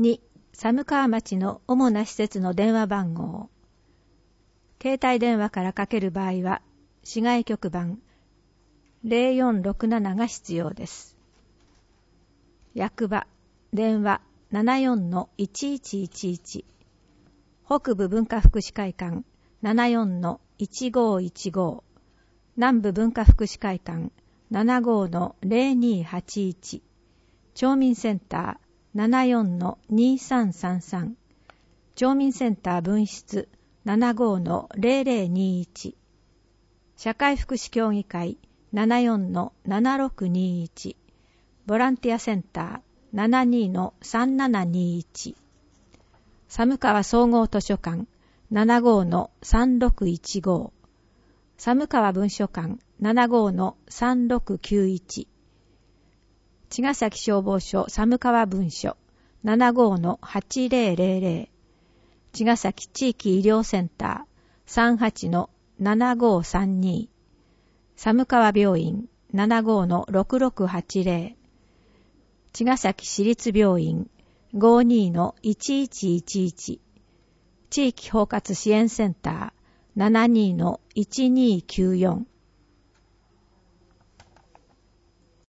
2、寒川町の主な施設の電話番号。携帯電話からかける場合は、市外局番0467が必要です。役場、電話74-1111。北部文化福祉会館74-1515。南部文化福祉会館75-0281。町民センター74-2333。町民センター分室75-0021。社会福祉協議会74-7621。ボランティアセンター72-3721。寒川総合図書館75-3615。寒川文書館75-3691。茅ヶ崎消防署寒川分署75-8000。茅ヶ崎地域医療センター38-7532。寒川病院75-6680。茅ヶ崎市立病院52-1111。地域包括支援センター72-1294。